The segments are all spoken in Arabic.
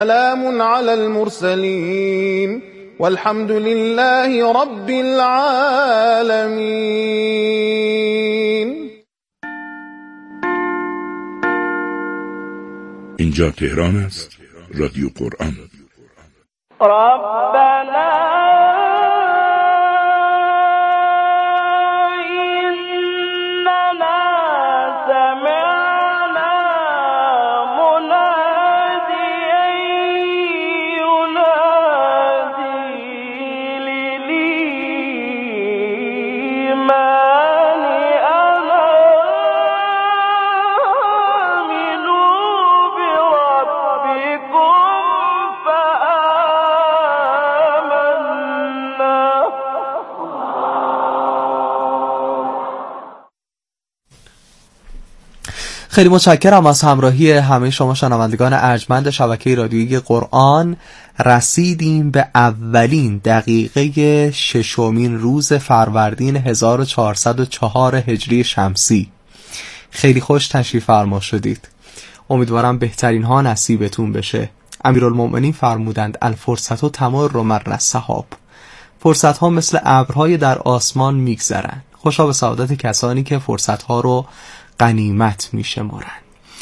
سلام على المرسلين والحمد لله رب العالمين. اینجا تهران است، رادیو قرآن. ربنا خیلی متشکرم از همراهی همه شما شنوندگان ارجمند شبکه رادیویی قرآن. رسیدیم به اولین دقیقه ششمین روز فروردین 1404 هجری شمسی. خیلی خوش تشریف فرما شدید. امیدوارم بهترین ها نصیبتون بشه. امیرالمؤمنین فرمودند الفرصت تمر مر السحاب. فرصت ها مثل ابرهای در آسمان میگذرن. خوشا به سعادت کسانی که فرصت ها رو غنیمت میشمارن.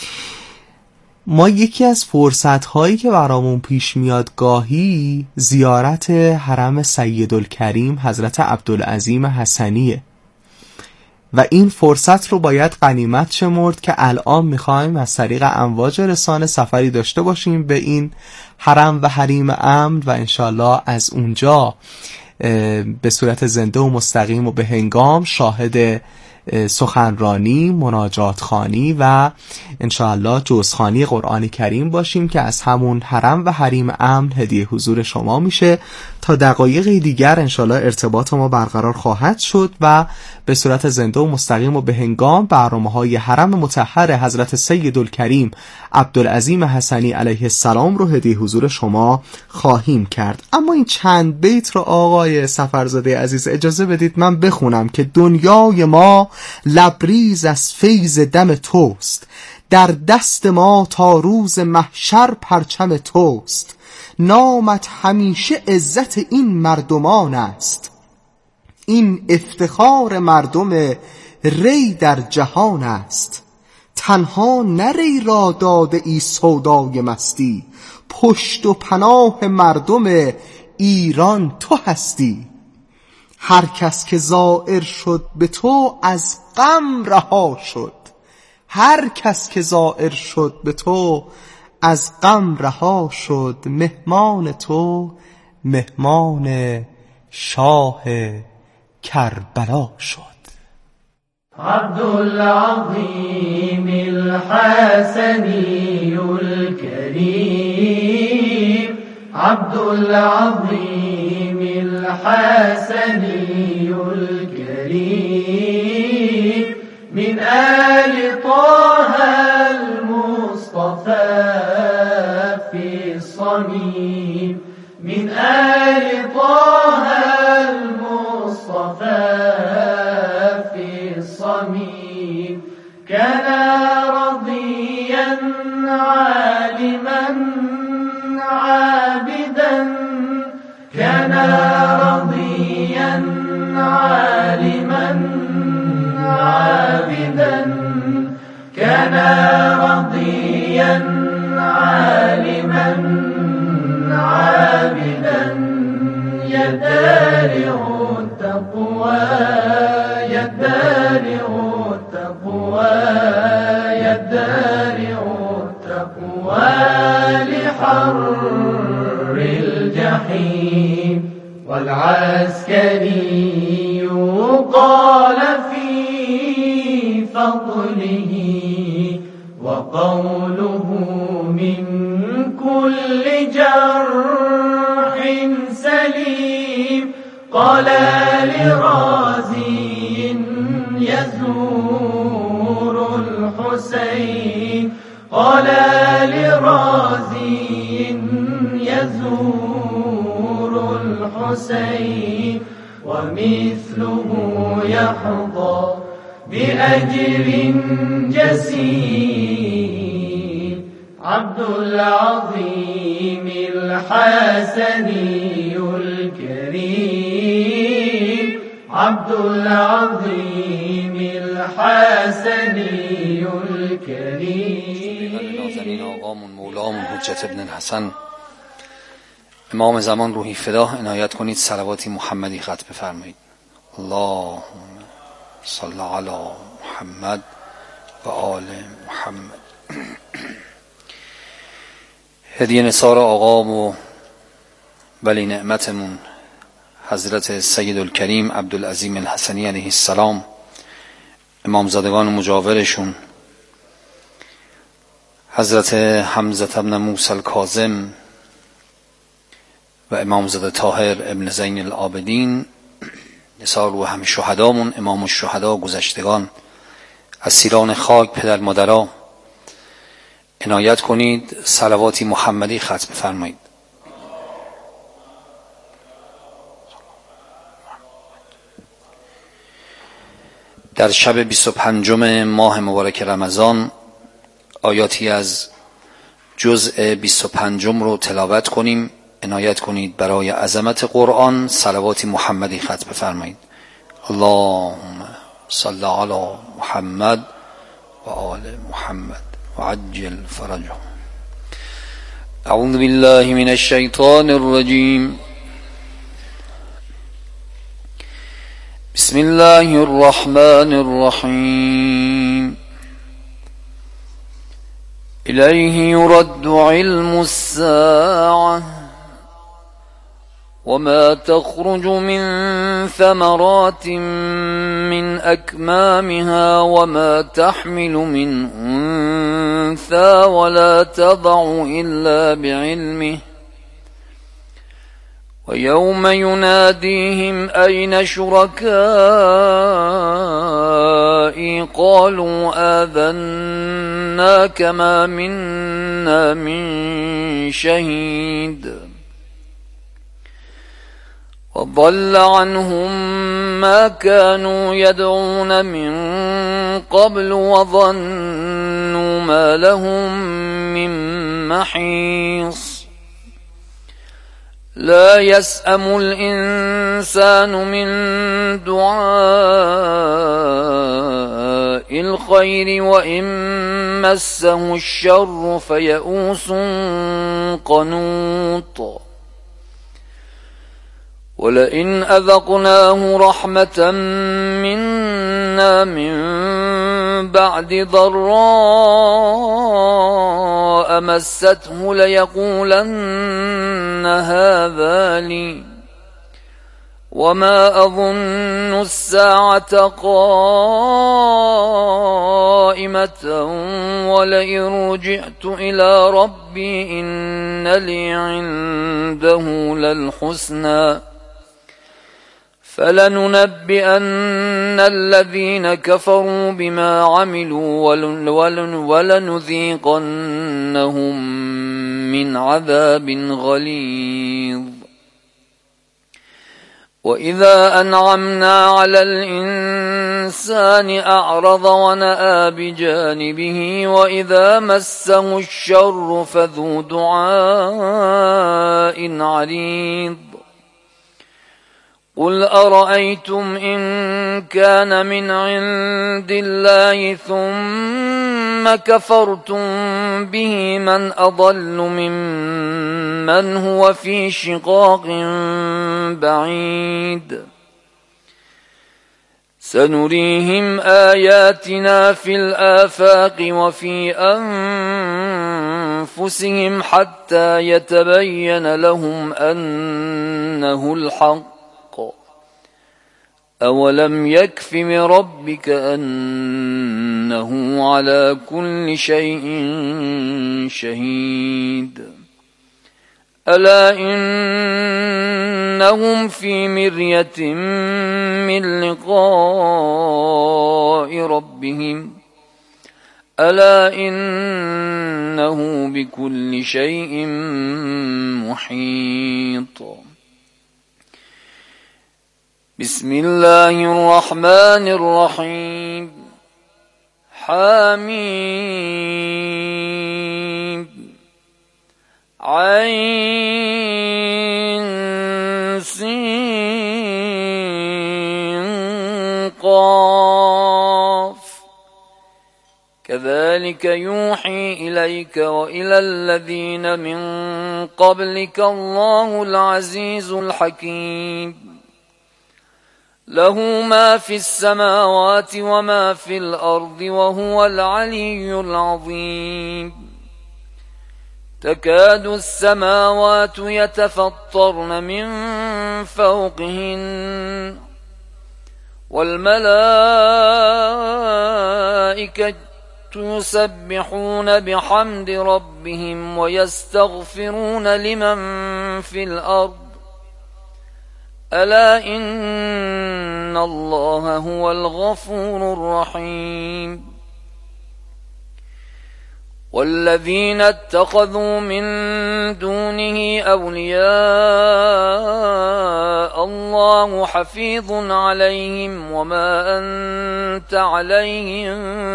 ما یکی از فرصت هایی که برامون پیش میاد گاهی زیارت حرم سیدالکریم حضرت عبدالعظیم حسنیه و این فرصت رو باید غنیمت شمرد که الان میخوایم از طریق امواج رسانه سفری داشته باشیم به این حرم و حریم امن و انشالله از اونجا به صورت زنده و مستقیم و به هنگام شاهد سخنرانی، مناجات خوانی و انشاءالله جزخوانی قرآن کریم باشیم که از همون حرم و حریم امن هدیه حضور شما میشه. تا دقایق دیگر انشاءالله ارتباط ما برقرار خواهد شد و به صورت زنده و مستقیم و به هنگام برنامه‌های حرم مطهر حضرت سیدالکریم عبدالعظیم حسنی علیه السلام رو هدیه حضور شما خواهیم کرد. اما این چند بیت رو آقای سفرزاده عزیز اجازه بدید من بخونم که دنیای ما لبریز از فیض دم توست، در دست ما تا روز محشر پرچم توست، نامت همیشه عزت این مردمان است، این افتخار مردم ری در جهان است، تنها نه ری را داده ای سودای مستی، پشت و پناه مردم ایران تو هستی، هر کس که زائر شد به تو از غم رها شد، هر کس که زائر شد به تو از غم رها شد، مهمان تو مهمان شاه کربلا شد. عبدالعظیم الحسنی الکریم، عبدالعظیم الحسنی الكريم، من آل طه المصطفى في الصميم، من آل طه المصطفى في الصميم، كان رضيا عالما عابدا، كان رضيا عالما عابدا، كان رضيا عالما عابدا، يدارع التقوى، يدارع التقوى، يدارع التقوى لحر الجحيم. والعسكري قال في فضله وقوله من كل جرح سليم، قال لرازي يزور الحسين، قال لرازي يزور الحسين، ومثله يحظى بأجر جسيم. عبد العظيم الحسني الكريم عبد العظيم الحسني الكريم. نازنین آقامون مولامون حجت ابن الحسن امام زمان روحی فدا عنایت کنید صلواتی محمدی ختم بفرمایید. اللهم صل علی محمد و آل محمد. هدیه نثار آقا و ولی نعمتمون حضرت سید الکریم عبدالعظیم الحسنی علیه السلام، امامزادگان و مجاورشون حضرت حمزه بن موسی الکاظم و امامزاده طاهر ابن زین العابدین، نثار و همه شهدامون، امام الشهدا، گذشتگان، اسیران خاک، پدر مادرها، عنایت کنید صلواتی محمدی ختم بفرمایید. در شب 25 ماه مبارک رمضان آیاتی از جزء 25 رو تلاوت کنیم. عنایت کنید برای عظمت قرآن صلواتی محمدی ختم بفرمایید. اللهم صل علی محمد و آل محمد و عجل فرجهم. اعوذ بالله من الشیطان الرجیم. بسم الله الرحمن الرحیم. إليه يرد علم الساعة وما تخرج من ثمرات من أكمامها وما تحمل من أنثى ولا تضع إلا بعلمه ويوم يناديهم أين شركائي قالوا آذناك ما منا من شهيد وضل عنهم ما كانوا يدعون من قبل وظنوا ما لهم من محيص لا يسأم الإنسان من دعاء الخير وإن مسه الشر فيئوس قنوط ولئن أذقناه رحمة منا من بعد ضراء مسته ليقولن هذا لي وما أظن الساعة قائمة ولئن رجعت إلى ربي إن لي عنده للحسنى فلننبئن الذين كفروا بما عملوا ولنذيقنهم من عذاب غليظ. وإذا أنعمنا على الإنسان أعرض ونأى بجانبه وإذا مسه الشر فذو دعاء عريض. قل أرأيتم إن كان من عند الله ثم كفرتم به من أضل ممن هو في شقاق بعيد. سنريهم آياتنا في الآفاق وفي أنفسهم حتى يتبين لهم أنه الحق. أولم يكف بربك أنه على كل شيء شهيد. ألا إنهم في مرية من لقاء ربهم ألا إنه بكل شيء محيط. بسم الله الرحمن الرحيم. حميم. عين سين قاف كذلك يوحي إليك وإلى الذين من قبلك الله العزيز الحكيم له ما في السماوات وما في الأرض وهو العلي العظيم تكاد السماوات يتفطرن من فوقهن والملائكة يسبحون بحمد ربهم ويستغفرون لمن في الأرض ألا إن الله هو الغفور الرحيم والذين اتخذوا من دونه أولياء الله حفيظ عليهم وما أنت عليهم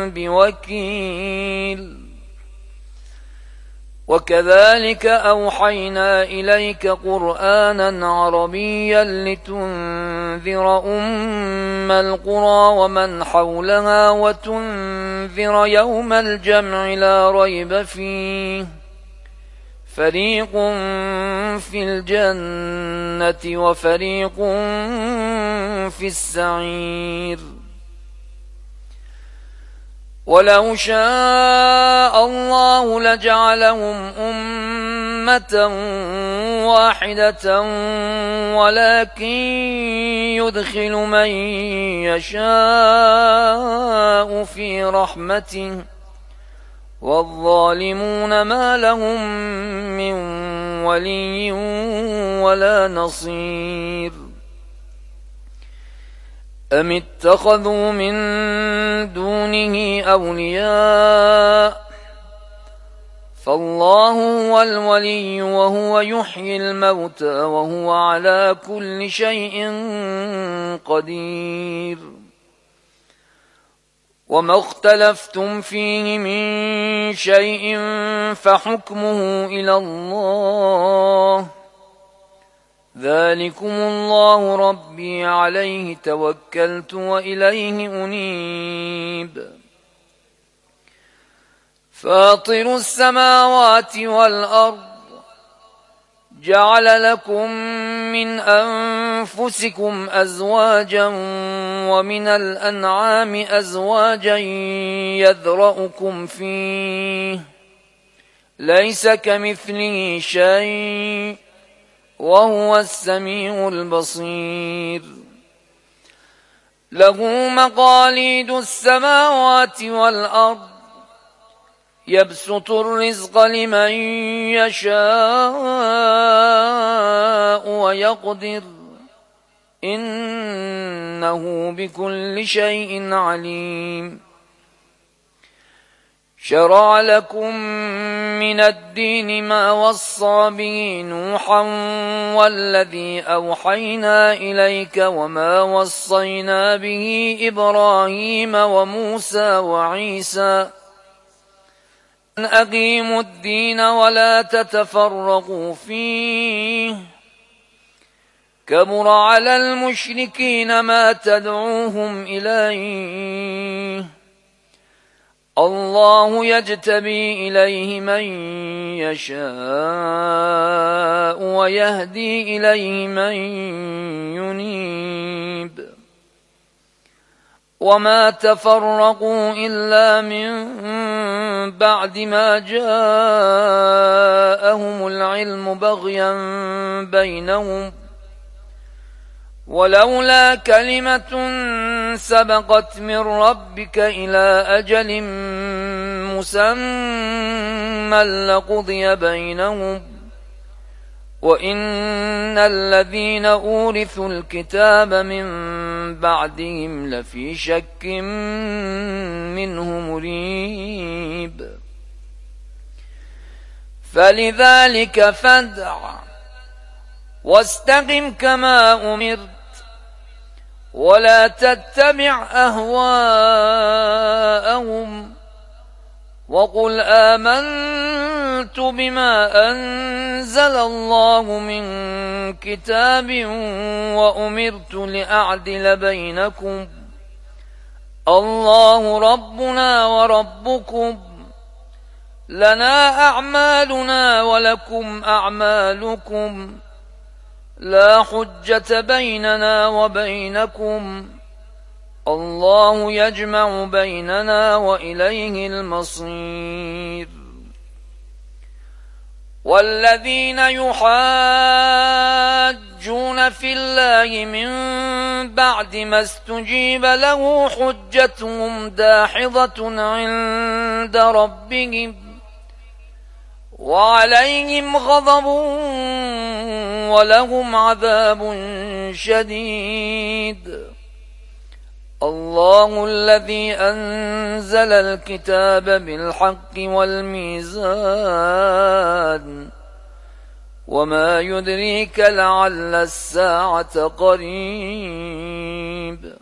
بوكيل وكذلك أوحينا إليك قرآنا عربيا لتنذر أم القرى ومن حولها وتنذر يوم الجمع لا ريب فيه فريق في الجنة وفريق في السعير ولو شاء الله لجعلهم أمة واحدة ولكن يدخل من يشاء في رحمته والظالمون ما لهم من ولي ولا نصير أم اتخذوا من دونه أولياء فالله هو الولي وهو يحيي الموتى وهو على كل شيء قدير وما اختلفتم فيه من شيء فحكمه إلى الله ذلكم الله ربي عليه توكلت وإليه أنيب فاطر السماوات والأرض جعل لكم من أنفسكم أزواجا ومن الأنعام أزواجا يذرأكم فيه ليس كمثله شيء وهو السميع البصير له مقاليد السماوات والأرض يبسط الرزق لمن يشاء ويقدر إنه بكل شيء عليم شرع لكم من الدين ما وصى به نوحا والذي أوحينا إليك وما وصينا به إبراهيم وموسى وعيسى أن أقيموا الدين ولا تتفرقوا فيه كبر على المشركين ما تدعوهم إليه الله يجتبي إليه من يشاء ويهدي إليه من ينيب وما تفرقوا إلا من بعد ما جاءهم العلم بغيا بينهم ولولا كلمة سبقت من ربك إلى أجل مسمى لقضي بينهم وإن الذين أورثوا الكتاب من بعدهم لفي شك منه مريب فلذلك فادع واستقم كما أمرت ولا تتبع أهواءهم وقل آمنت آمنت بما أنزل الله من كتاب وأمرت لأعدل بينكم الله ربنا وربكم لنا أعمالنا ولكم أعمالكم لا حجة بيننا وبينكم الله يجمع بيننا وإليه المصير. والذين يحاجون في الله من بعد ما استجيب له حجتهم داحضة عند ربهم وعليهم غضب ولهم عذاب شديد. الله الذي أنزل الكتاب بالحق والميزان وما يدريك لعل الساعة قريب.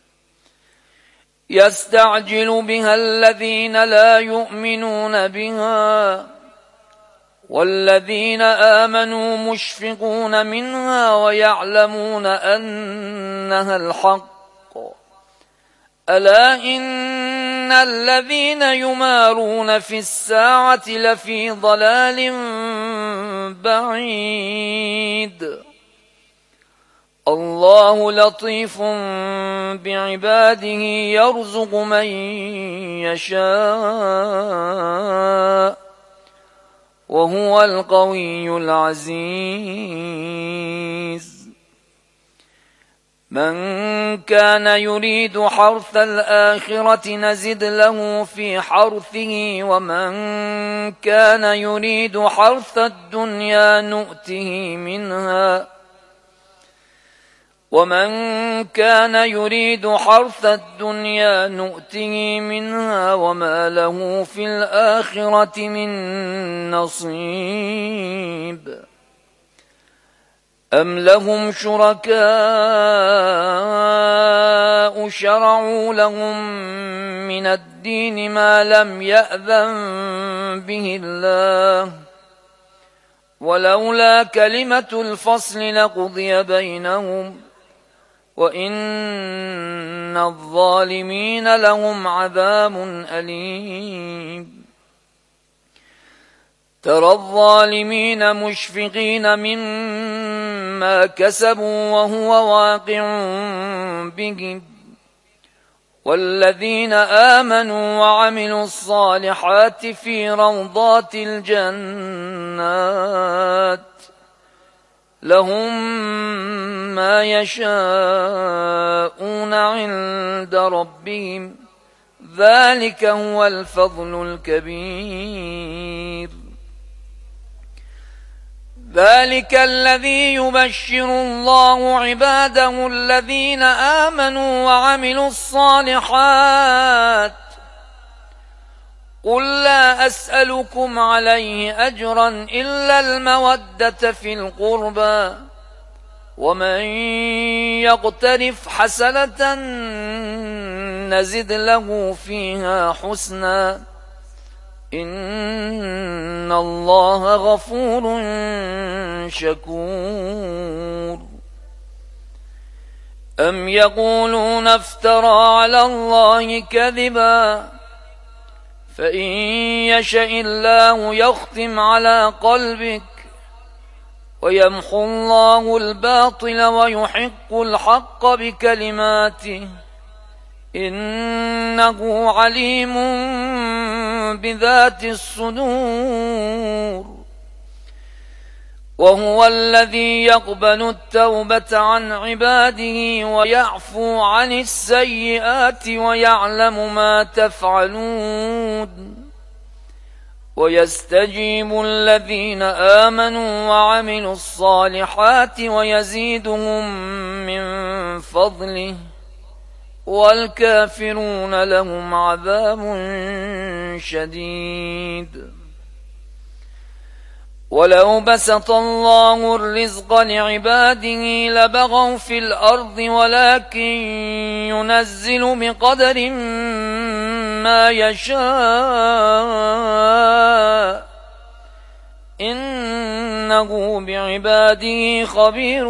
يستعجل بها الذين لا يؤمنون بها والذين آمنوا مشفقون منها ويعلمون أنها الحق. ألا إن الذين يمارون في الساعة لفي ضلال بعيد. الله لطيف بعباده يرزق من يشاء وهو القوي العزيز. من كان يريد حرث الآخرة نزد له في حرثه ومن كان يريد حرث الدنيا نؤته منها وما له في الآخرة من نصيب. أم لهم شركاء شرعوا لهم من الدين ما لم يأذن به الله ولولا كلمة الفصل لقضي بينهم وإن الظالمين لهم عذاب أليم. ترى الظالمين مشفقين مما كسبوا وهو واقع بهم والذين آمنوا وعملوا الصالحات في روضات الجنات لهم ما يشاءون عند ربهم ذلك هو الفضل الكبير. ذلك الذي يبشر الله عباده الذين آمنوا وعملوا الصالحات قل لا أسألكم عليه أجرا إلا المودة في القربى ومن يقترف حسنة نزد له فيها حسنا إن الله غفور شكور. أم يقولون افترى على الله كذبا فإن يشأ الله يختم على قلبك ويمحو الله الباطل ويحق الحق بكلماته إنه عليم بذات الصدور. وهو الذي يقبل التوبة عن عباده ويعفو عن السيئات ويعلم ما تفعلون ويستجيب الذين آمنوا وعملوا الصالحات ويزيدهم من فضله والكافرون لهم عذاب شديد. ولو بسط الله الرزق لعباده لبغوا في الأرض ولكن ينزل بقدر ما يشاء إنه بعباده خبير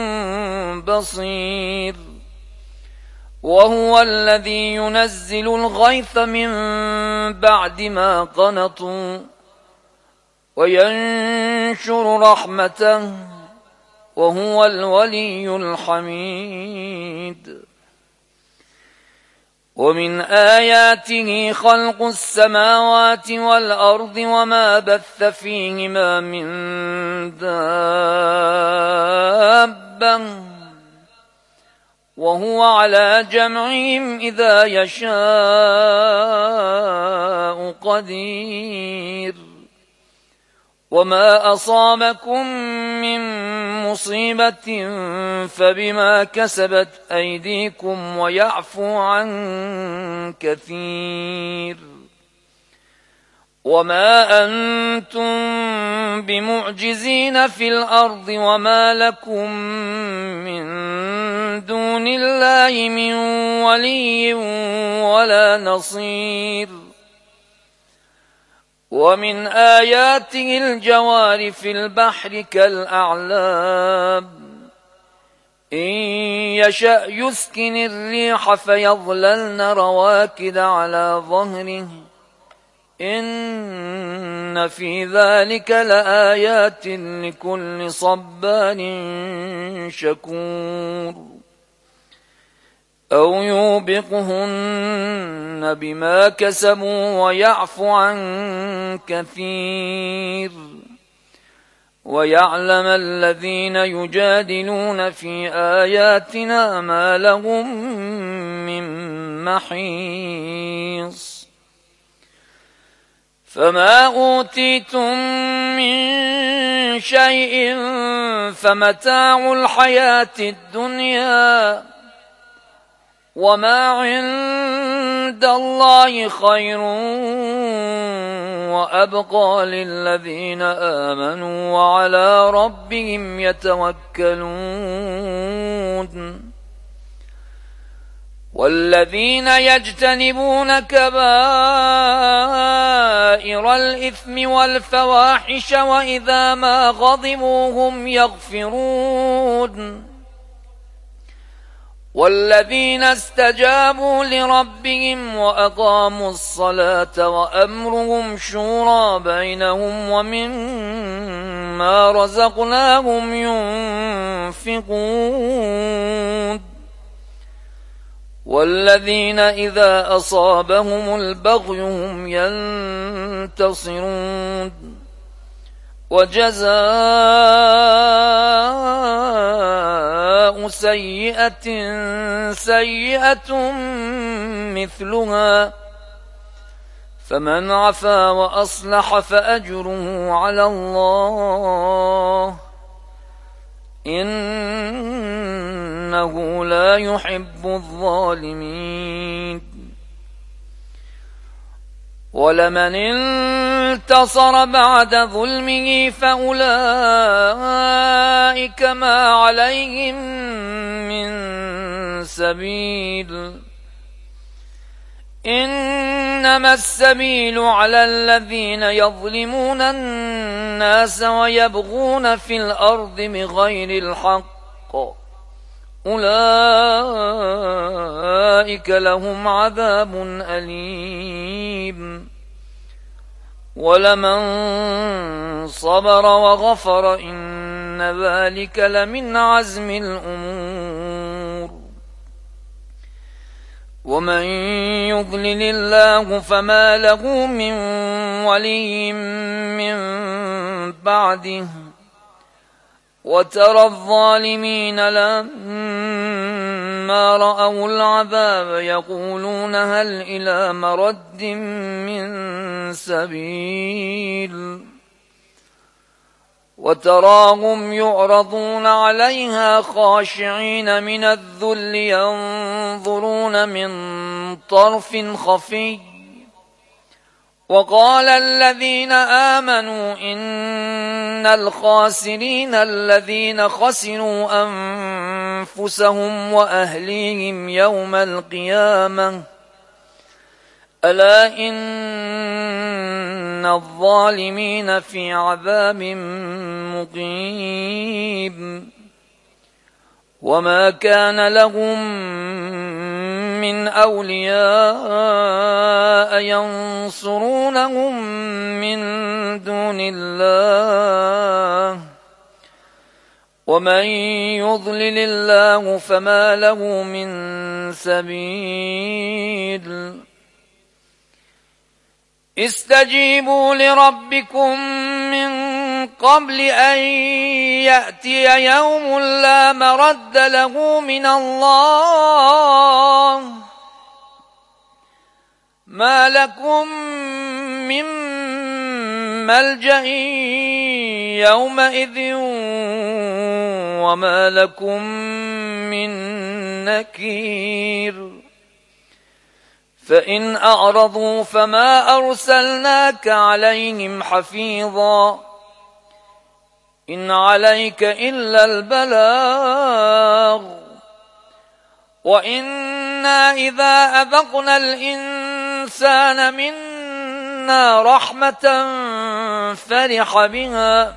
بصير وهو الذي ينزل الغيث من بعد ما قنطوا وينشر رحمته وهو الولي الحميد ومن آياته خلق السماوات والأرض وما بث فيهما من دابة وهو على جمعهم إذا يشاء قدير وما أصابكم من مصيبة فبما كسبت أيديكم ويعفو عن كثير وما أنتم بمعجزين في الأرض وما لكم من دون الله من ولي ولا نصير ومن آياته الجوار في البحر كالأعلام إن يشأ يسكن الريح فيظللن رواكد على ظهره إن في ذلك لآيات لكل صبار شكور أو يوبقهن بما كسبوا ويعفو عن كثير ويعلم الذين يجادلون في آياتنا ما لهم من محيص فما أوتيتم من شيء فمتاع الحياة الدنيا وما عند الله خير وأبقى للذين آمنوا وعلى ربهم يتوكلون والذين يجتنبون كبائر الإثم والفواحش وإذا ما غضبوا هم يغفرون والذين استجابوا لربهم وأقاموا الصلاة وأمرهم شورى بينهم ومما رزقناهم ينفقون والذين إذا أصابهم البغي هم ينتصرون وجزاء سيئة سيئة مثلها فمن عفا وأصلح فأجره على الله إنه لا يحب الظالمين ولمن انتصر بعد ظلمه فأولئك ما عليهم من سبيل إنما السبيل على الذين يظلمون الناس ويبغون في الأرض بغير الحق أولئك لهم عذاب أليم ولمن صبر وغفر إن ذلك لمن عزم الأمور ومن يضلل الله فما له من ولي من بعده وترى الظالمين لما رأوا العذاب يقولون هل إلى مرد من سبيل وتراهم يعرضون عليها خاشعين من الذل ينظرون من طرف خفي وقال الذين آمنوا إن الخاسرين الذين خسروا أنفسهم وأهليهم يوم القيامة ألا إن الظالمين في عذاب مقيم وما كان لهم من أولياء ينصرونهم من دون الله ومن يضلل الله فما له من سبيل استجيبوا لربكم من قبل أن يأتي يوم لا مرد له من الله ما لكم من ملجأ يومئذ وما لكم من نكير فإن أعرضوا فما أرسلناك عليهم حفيظا إن عليك إلا البلاغ وإنا إذا أذقنا الإنسان منا رحمة فرح بها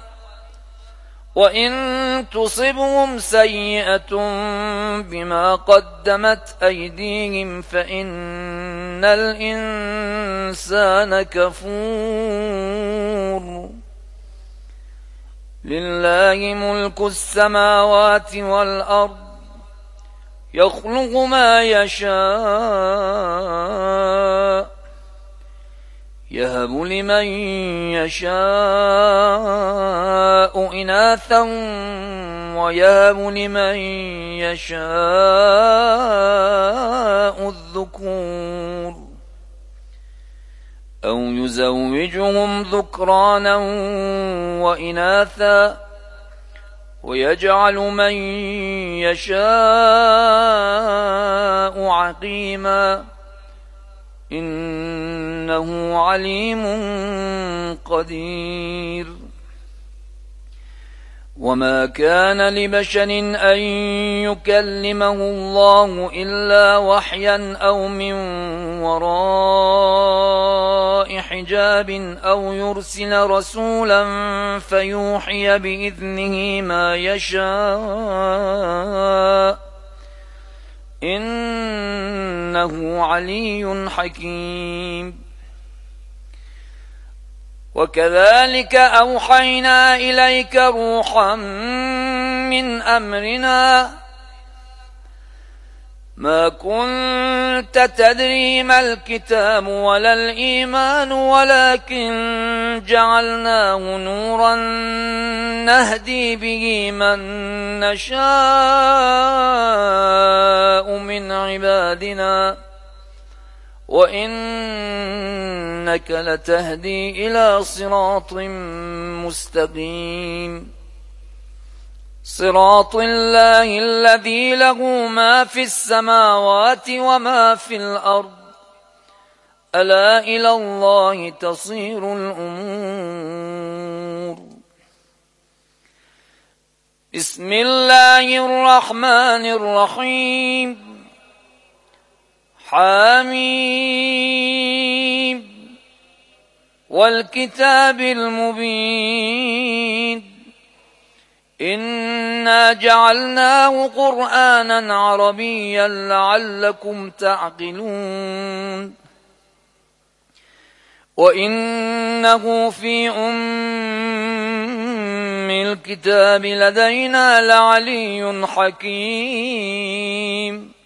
وإن تصبهم سيئة بما قدمت أيديهم فإن الإنسان كفور لله ملك السماوات والأرض يخلق ما يشاء يهب لمن يشاء إناثا ويهب لمن يشاء الذكور أو يزوجهم ذكرانا وإناثا ويجعل من يشاء عقيما إنه عليم قدير وما كان لبشر أن يكلمه الله إلا وحيا أو من وراء حجاب أو يرسل رسولا فيوحي بإذنه ما يشاء إنه علي حكيم وكذلك أوحينا إليك روحا من أمرنا ما كنت تدري ما الكتاب ولا الإيمان ولكن جعلناه نورا نهدي به من نشاء من عبادنا وإنك لتهدي إلى صراط مستقيم صراط الله الذي له ما في السماوات وما في الأرض ألا إلى الله تصير الأمور بسم الله الرحمن الرحيم حميم والكتاب المبين إنا جعلناه قرآنا عربيا لعلكم تعقلون وإنه في أم الكتاب لدينا لعلي حكيم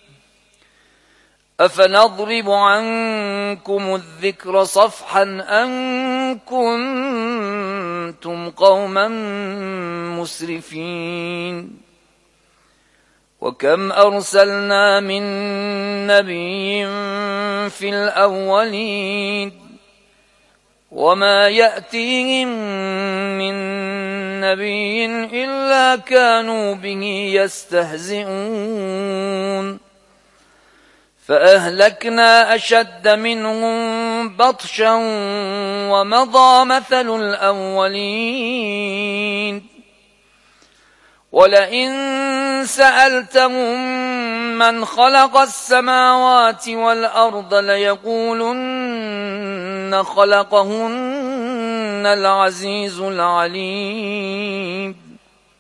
أفنضرب عنكم الذكر صفحا أن كنتم قوما مسرفين وكم أرسلنا من نبي في الأولين وما يأتيهم من نبي إلا كانوا به يستهزئون فأهلكنا أشد منهم بطشا ومضى مثل الأولين ولئن سألتهم من خلق السماوات والأرض ليقولن خلقهن العزيز العليم